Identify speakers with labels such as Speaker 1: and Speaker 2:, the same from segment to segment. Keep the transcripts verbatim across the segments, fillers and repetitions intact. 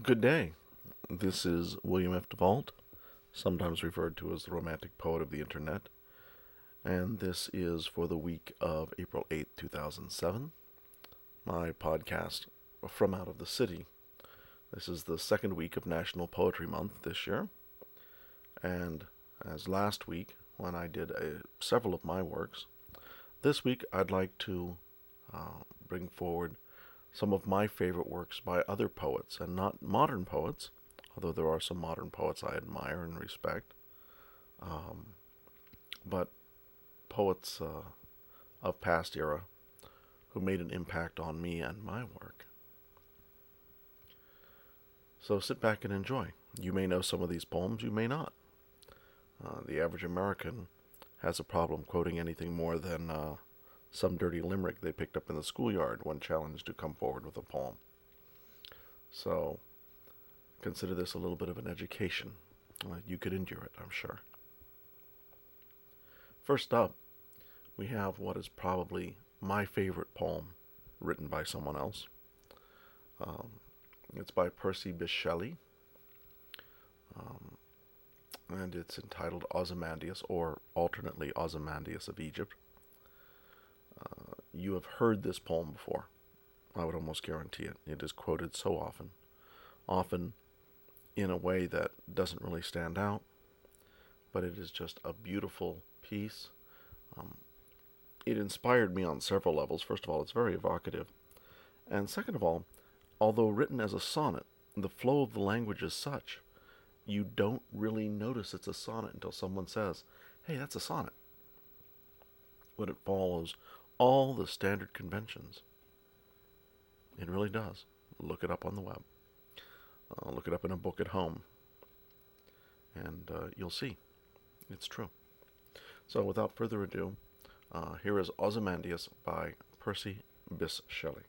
Speaker 1: Good day. This is William F. DeVault, sometimes referred to as the romantic poet of the internet, and this is for the week of April eighth, two thousand seven, my podcast from out of the city. This is the second week of National Poetry Month this year, and as last week, when I did a, several of my works, this week I'd like to uh, bring forward some of my favorite works by other poets, and not modern poets, although there are some modern poets I admire and respect, um, but poets uh, of past era who made an impact on me and my work. So sit back and enjoy. You may know some of these poems, you may not. Uh, the average American has a problem quoting anything more than uh, some dirty limerick they picked up in the schoolyard when challenged to come forward with a poem. So, consider this a little bit of an education. Uh, you could endure it, I'm sure. First up, we have what is probably my favorite poem written by someone else. Um, it's by Percy Bysshe Shelley, um, and it's entitled Ozymandias, or alternately Ozymandias of Egypt. Uh, you have heard this poem before. I would almost guarantee it. It is quoted so often, often in a way that doesn't really stand out, but it is just a beautiful piece. Um, it inspired me on several levels. First of all, it's very evocative. And second of all, although written as a sonnet, the flow of the language is such, you don't really notice it's a sonnet until someone says, hey, that's a sonnet. But it follows all the standard conventions. It really does. Look it up on the web. Uh, look it up in a book at home. And uh, you'll see. It's true. So without further ado, uh, here is Ozymandias by Percy Bysshe Shelley.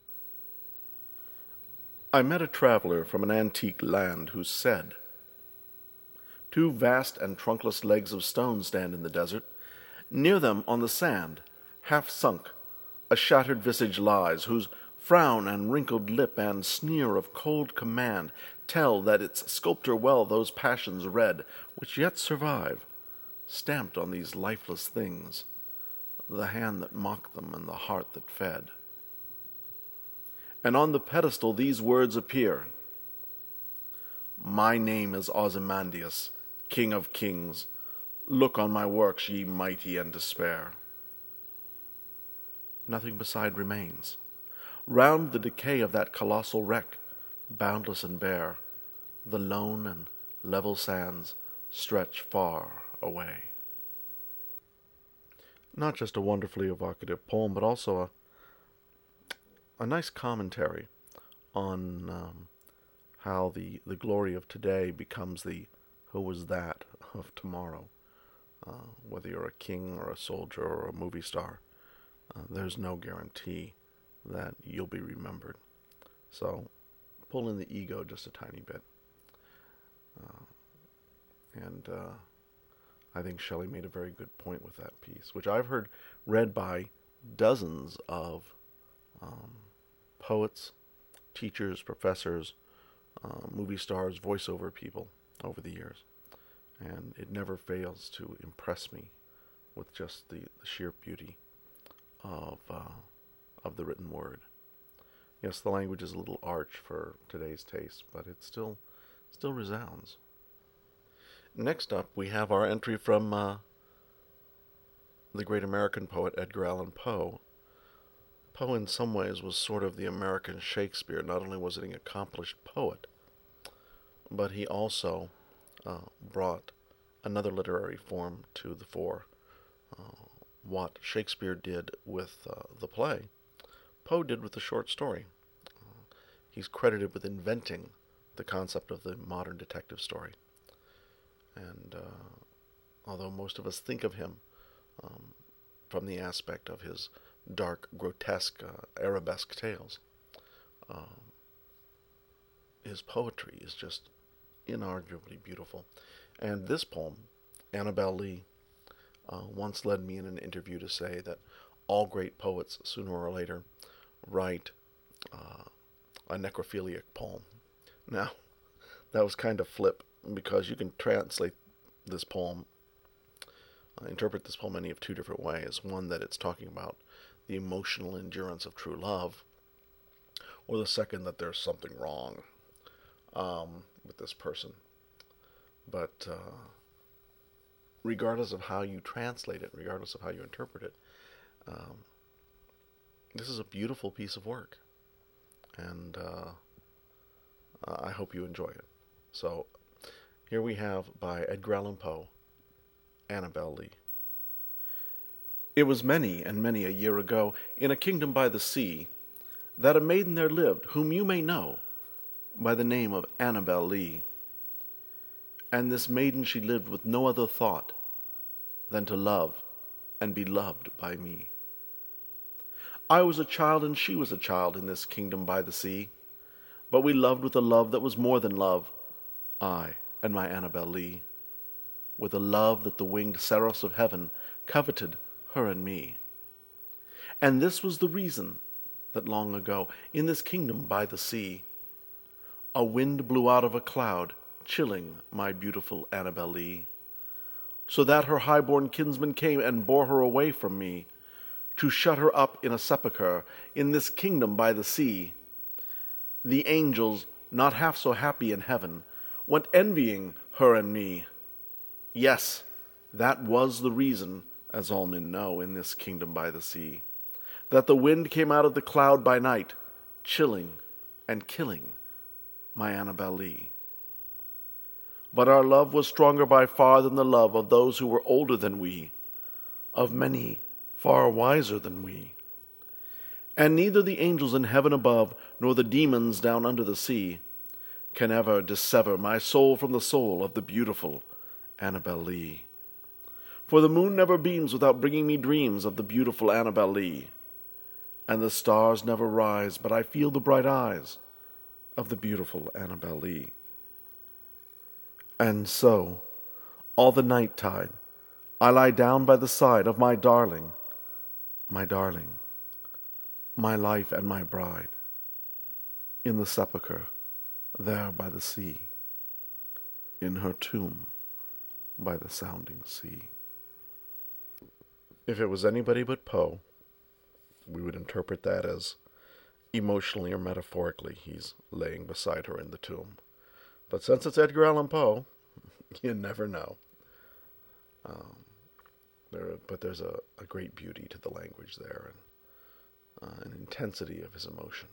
Speaker 1: I met a traveler from an antique land who said, two vast and trunkless legs of stone stand in the desert. Near them on the sand, half sunk, a shattered visage lies, whose frown and wrinkled lip and sneer of cold command tell that its sculptor well those passions read, which yet survive, stamped on these lifeless things, the hand that mocked them and the heart that fed. And on the pedestal these words appear, my name is Ozymandias, King of Kings. Look on my works, ye mighty, and despair. Nothing beside remains. Round the decay of that colossal wreck, boundless and bare, the lone and level sands stretch far away. Not just a wonderfully evocative poem, but also a a nice commentary on um, how the, the glory of today becomes the who was that of tomorrow. Uh, whether you're a king or a soldier or a movie star, uh, there's no guarantee that you'll be remembered. So pull in the ego just a tiny bit. Uh, and uh, I think Shelley made a very good point with that piece, which I've heard read by dozens of um, poets, teachers, professors, uh, movie stars, voiceover people over the years. And it never fails to impress me with just the, the sheer beauty of uh, of the written word. Yes, the language is a little arch for today's taste, but it still still resounds. Next up, we have our entry from uh, the great American poet Edgar Allan Poe. Poe, in some ways, was sort of the American Shakespeare. Not only was he an accomplished poet, but he also Uh, brought another literary form to the fore. Uh, what Shakespeare did with uh, the play, Poe did with the short story. Uh, he's credited with inventing the concept of the modern detective story. And uh, although most of us think of him um, from the aspect of his dark, grotesque, uh, arabesque tales, um, his poetry is just inarguably beautiful. And this poem, Annabel Lee, uh, once led me in an interview to say that all great poets, sooner or later, write uh, a necrophiliac poem Now, that was kind of flip because you can translate this poem, uh, interpret this poem any of two different ways. One, that it's talking about the emotional endurance of true love, or the second, that there's something wrong um, with this person. But uh, regardless of how you translate it, regardless of how you interpret it, um, this is a beautiful piece of work. And uh, I hope you enjoy it. So, here we have, by Edgar Allan Poe, Annabel Lee. It was many and many a year ago, in a kingdom by the sea, that a maiden there lived, whom you may know by the name of Annabel Lee. And this maiden she lived with no other thought than to love and be loved by me. I was a child and she was a child in this kingdom by the sea, but we loved with a love that was more than love, I and my Annabel Lee, with a love that the winged seraphs of heaven coveted her and me. And this was the reason that long ago, in this kingdom by the sea, a wind blew out of a cloud, chilling my beautiful Annabel Lee, so that her high-born kinsman came and bore her away from me, to shut her up in a sepulchre in this kingdom by the sea. The angels, not half so happy in heaven, went envying her and me. Yes, that was the reason, as all men know, in this kingdom by the sea, that the wind came out of the cloud by night, chilling and killing my Annabel Lee. But our love was stronger by far than the love of those who were older than we, of many far wiser than we. And neither the angels in heaven above, nor the demons down under the sea, can ever dissever my soul from the soul of the beautiful Annabel Lee. For the moon never beams without bringing me dreams of the beautiful Annabel Lee, and the stars never rise but I feel the bright eyes of the beautiful Annabel Lee. And so, all the night tide, I lie down by the side of my darling, my darling, my life and my bride, in the sepulchre there by the sea, in her tomb by the sounding sea. If it was anybody but Poe, we would interpret that as emotionally or metaphorically he's laying beside her in the tomb. But since it's Edgar Allan Poe, you never know. Um, there, but there's a, a great beauty to the language there, and uh, an intensity of his emotion.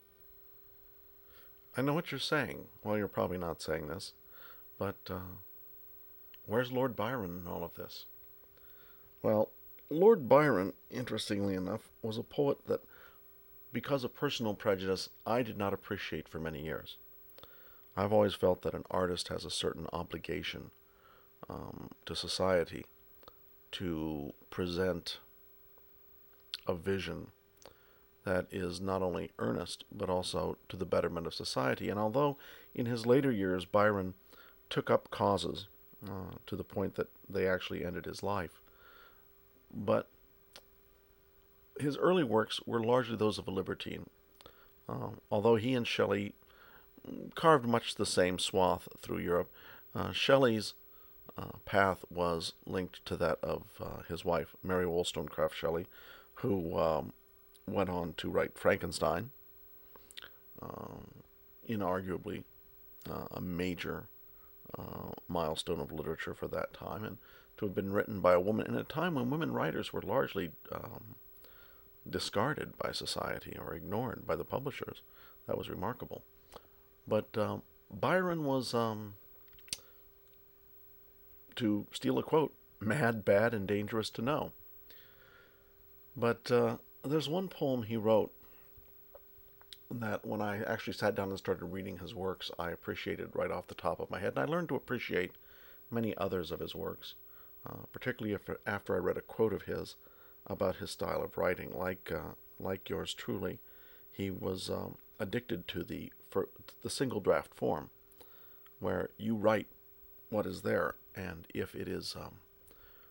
Speaker 1: I know what you're saying. Well, you're probably not saying this, but uh, where's Lord Byron in all of this? Well, Lord Byron, interestingly enough, was a poet that, because of personal prejudice, I did not appreciate for many years. I've always felt that an artist has a certain obligation um, to society to present a vision that is not only earnest, but also to the betterment of society. And although in his later years Byron took up causes uh, to the point that they actually ended his life, but his early works were largely those of a libertine. Uh, although he and Shelley carved much the same swath through Europe, uh, Shelley's uh, path was linked to that of uh, his wife, Mary Wollstonecraft Shelley, who um, went on to write Frankenstein, um, inarguably uh, a major uh, milestone of literature for that time, and to have been written by a woman in a time when women writers were largely um, discarded by society or ignored by the publishers. That was remarkable. But um, Byron was, um, to steal a quote, mad, bad, and dangerous to know. But uh, there's one poem he wrote that when I actually sat down and started reading his works, I appreciated right off the top of my head. And I learned to appreciate many others of his works, uh, particularly after, after I read a quote of his about his style of writing. Like uh, like yours truly, he was um, addicted to the for the single draft form, where you write what is there, and if it is um,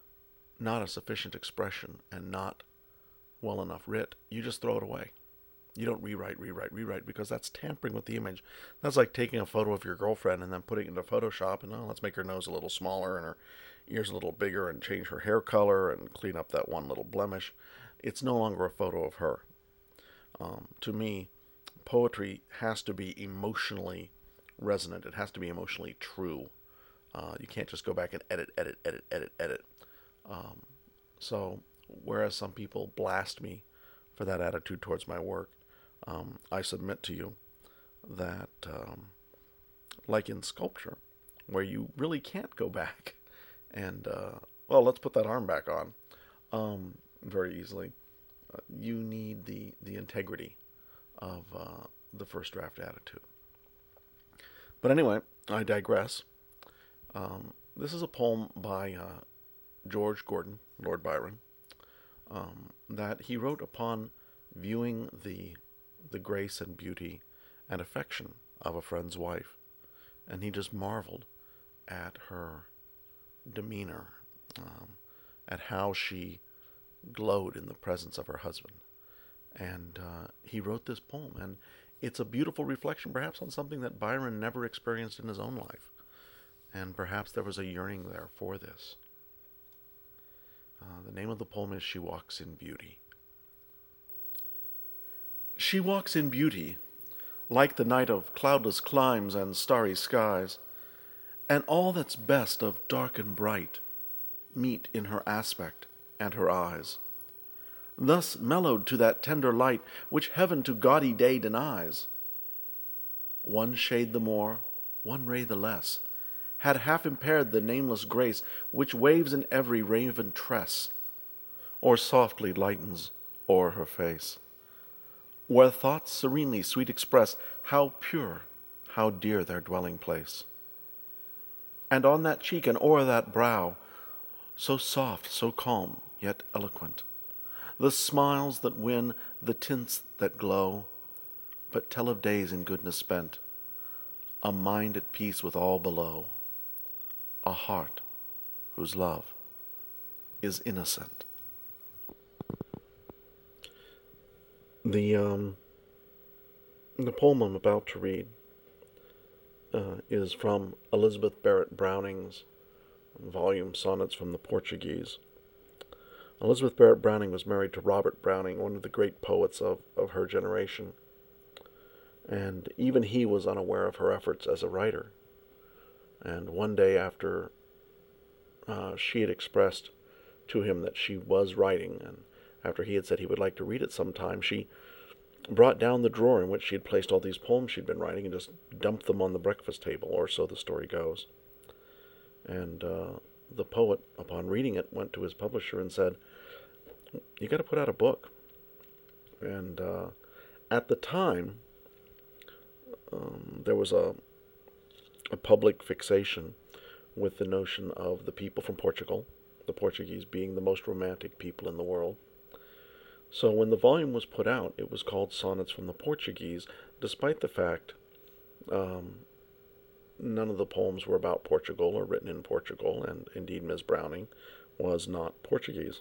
Speaker 1: not a sufficient expression and not well enough writ, you just throw it away. You don't rewrite, rewrite, rewrite, because that's tampering with the image. That's like taking a photo of your girlfriend and then putting it into Photoshop and, oh, let's make her nose a little smaller and her ears a little bigger and change her hair color and clean up that one little blemish. It's no longer a photo of her. Um, to me, poetry has to be emotionally resonant. It has to be emotionally true. Uh, you can't just go back and edit, edit, edit, edit, edit. Um, so, whereas some people blast me for that attitude towards my work, um, I submit to you that, um, like in sculpture, where you really can't go back and, uh, well, let's put that arm back on um, very easily. Uh, you need the, the integrity of uh, the first draft attitude. But anyway, I digress. Um, this is a poem by uh, George Gordon, Lord Byron, um, that he wrote upon viewing the the grace and beauty and affection of a friend's wife, and he just marveled at her demeanor, um, at how she glowed in the presence of her husband. And uh, he wrote this poem, and it's a beautiful reflection, perhaps, on something that Byron never experienced in his own life. And perhaps there was a yearning there for this. Uh, the name of the poem is She Walks in Beauty. She walks in beauty, like the night of cloudless climes and starry skies, and all that's best of dark and bright meet in her aspect and her eyes. Thus mellowed to that tender light which heaven to gaudy day denies. One shade the more, one ray the less, had half impaired the nameless grace which waves in every raven tress, or softly lightens o'er her face, where thoughts serenely sweet express how pure, how dear their dwelling place. And on that cheek and o'er that brow, so soft, so calm, yet eloquent, the smiles that win, the tints that glow, but tell of days in goodness spent, a mind at peace with all below, a heart whose love is innocent. The um, the poem I'm about to read uh, is from Elizabeth Barrett Browning's volume Sonnets from the Portuguese. Elizabeth Barrett Browning was married to Robert Browning, one of the great poets of, of her generation, and even he was unaware of her efforts as a writer. And one day after uh, she had expressed to him that she was writing, and after he had said he would like to read it sometime, she brought down the drawer in which she had placed all these poems she'd been writing and just dumped them on the breakfast table, or so the story goes. And uh, the poet, upon reading it, went to his publisher and said, "You got to put out a book." And uh, at the time, um, there was a, a public fixation with the notion of the people from Portugal, the Portuguese being the most romantic people in the world. So when the volume was put out, it was called Sonnets from the Portuguese, despite the fact um, none of the poems were about Portugal or written in Portugal, and indeed Miz Browning was not Portuguese.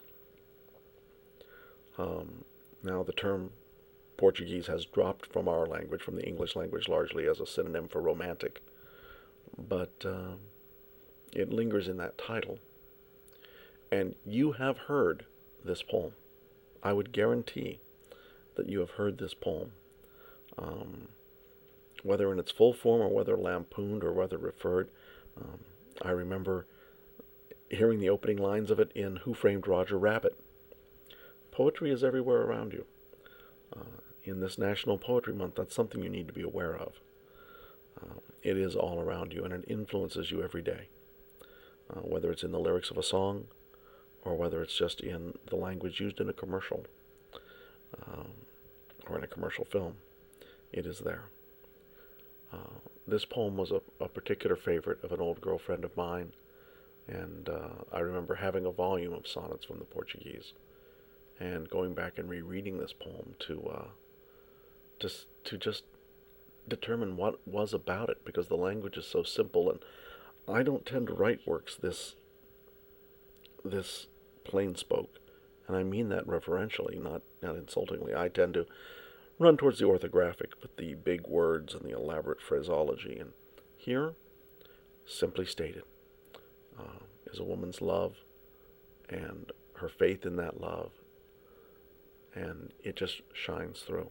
Speaker 1: Um, now the term Portuguese has dropped from our language, from the English language, largely as a synonym for romantic, but uh, it lingers in that title. And you have heard this poem. I would guarantee that you have heard this poem, um, whether in its full form or whether lampooned or whether referred. Um, I remember hearing the opening lines of it in Who Framed Roger Rabbit. Poetry is everywhere around you. Uh, in this National Poetry Month, that's something you need to be aware of. Uh, it is all around you, and it influences you every day, uh, whether it's in the lyrics of a song, or whether it's just in the language used in a commercial, um, or in a commercial film. It is there. Uh, this poem was a, a particular favorite of an old girlfriend of mine, and uh, I remember having a volume of Sonnets from the Portuguese, and going back and rereading this poem to uh, just to just determine what was about it, because the language is so simple, and I don't tend to write works this this plain spoke, and I mean that reverentially, not, not insultingly. I tend to run towards the orthographic with the big words and the elaborate phraseology. And here, simply stated, uh, is a woman's love and her faith in that love, and it just shines through.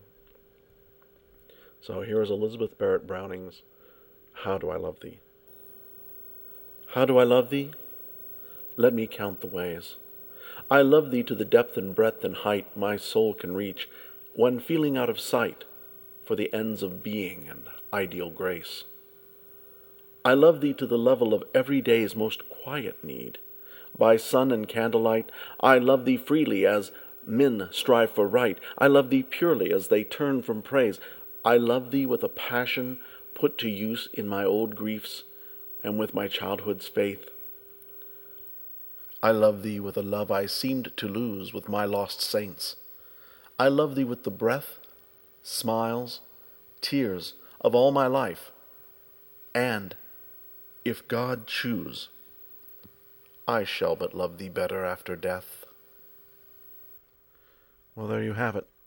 Speaker 1: So here is Elizabeth Barrett Browning's How Do I Love Thee? How do I love thee? Let me count the ways. I love thee to the depth and breadth and height my soul can reach, when feeling out of sight for the ends of being and ideal grace. I love thee to the level of every day's most quiet need. By sun and candlelight, I love thee freely as men strive for right. I love thee purely as they turn from praise. I love thee with a passion put to use in my old griefs and with my childhood's faith. I love thee with a love I seemed to lose with my lost saints. I love thee with the breath, smiles, tears of all my life. And, if God choose, I shall but love thee better after death. Well, there you have it.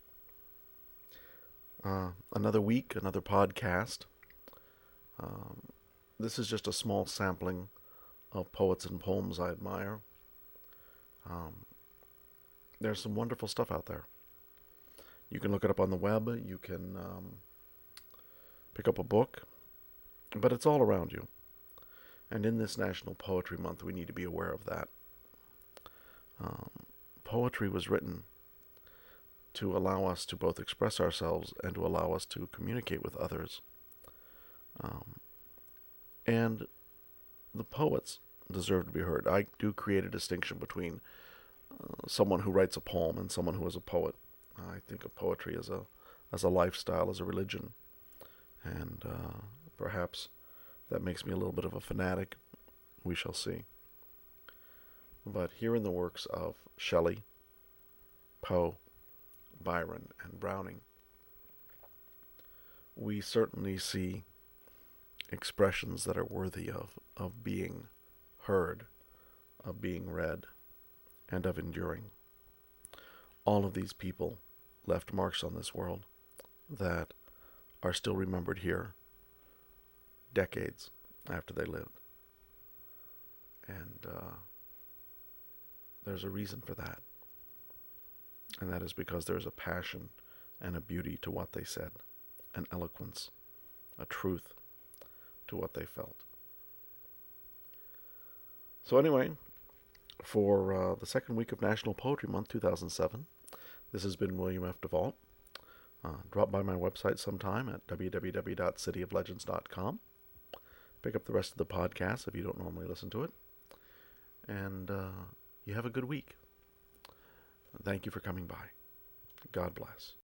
Speaker 1: Uh, another week, another podcast. Um, this is just a small sampling of poets and poems I admire. Um, there's some wonderful stuff out there. You can look it up on the web. You can um, pick up a book. But it's all around you. And in this National Poetry Month, we need to be aware of that. Um, poetry was written to allow us to both express ourselves and to allow us to communicate with others. Um, and the poets deserve to be heard. I do create a distinction between uh, someone who writes a poem and someone who is a poet. I think of poetry as a as a lifestyle, as a religion, and uh, perhaps that makes me a little bit of a fanatic. We shall see. But here in the works of Shelley, Poe, Byron, and Browning, we certainly see expressions that are worthy of, of being heard, of being read, and of enduring. All of these people left marks on this world that are still remembered here decades after they lived. And uh, there's a reason for that. And that is because there's a passion and a beauty to what they said, an eloquence, a truth to what they felt. So anyway, for uh, the second week of National Poetry Month two thousand seven, this has been William F. DeVault. Uh, drop by my website sometime at w w w dot city of legends dot com. Pick up the rest of the podcast if you don't normally listen to it. And uh, you have a good week. Thank you for coming by. God bless.